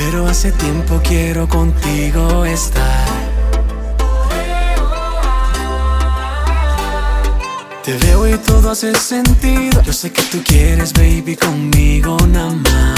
pero hace tiempo quiero contigo estar. Te veo y todo hace sentido. Yo sé que tú quieres, baby, conmigo nada más.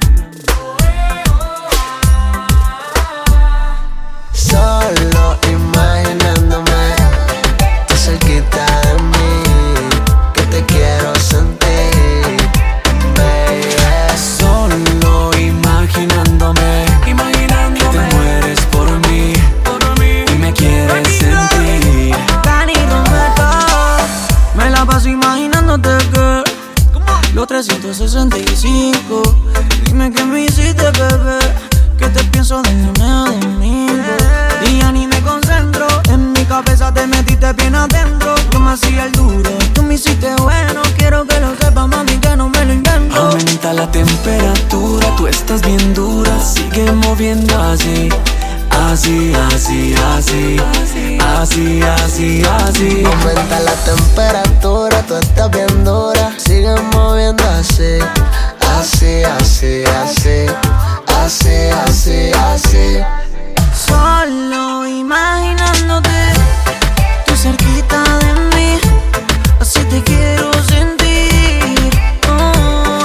Solo imaginándome tú cerquita de mí, que te quiero sentir, baby. Solo imaginándome que te mueres por mí y me quieres sentir. Dani Romero, me la paso imaginándote que los 365. Dime que me hiciste, bebé, que te pienso de lunes a domingo. Y ya ni me concentro, en mi cabeza te metiste bien adentro. Yo me hacía el duro, tú me hiciste bueno. Quiero que lo sepas, mami, que no me lo invento. Aumenta la temperatura, tú estás bien dura. Sigue moviendo así, así, así, así, así, así, así. Aumenta la temperatura, tú estás bien dura. Sigue moviendo así, así, así, así, así, así, así. Solo imaginándote tú cerquita de mí, así te quiero sentir. Oh,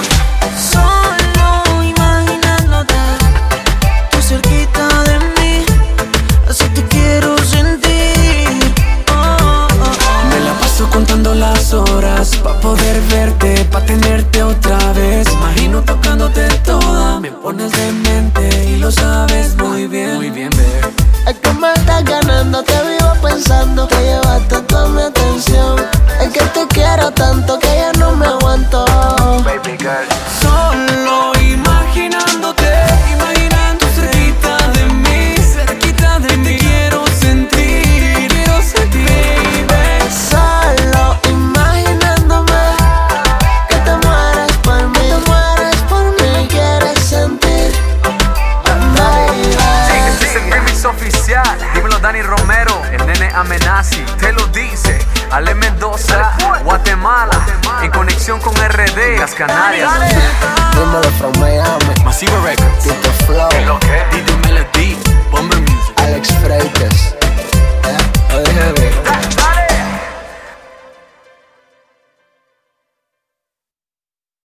solo imaginándote tú cerquita de mí, así te quiero sentir. Oh, oh, oh. Me la paso contando las horas pa' poder verte, pa' tenerte otra vez. Imagino tocándote toda, me pones demente y lo sabes muy bien. Muy bien, bebé. Es que me estás ganando, te vivo pensando. Te llevaste toda mi atención. Es que te quiero tanto que ya no me aguanto. Baby girl. Solo imaginándote, imaginando cerquita de mí, te quiero sentir, baby. Solo imaginándome que te mueres por mí, me quieres sentir, baby. Este es el remix oficial. Dímelo, Dani Romero, el nene Amenazi. Te lo dice Ale Mendoza, Guatemala, en conexión con RD, las Canarias. Dímelo from Miami, Masiva Records, Tito Flow, Didi Melody, Bomber Music. Alex Freites.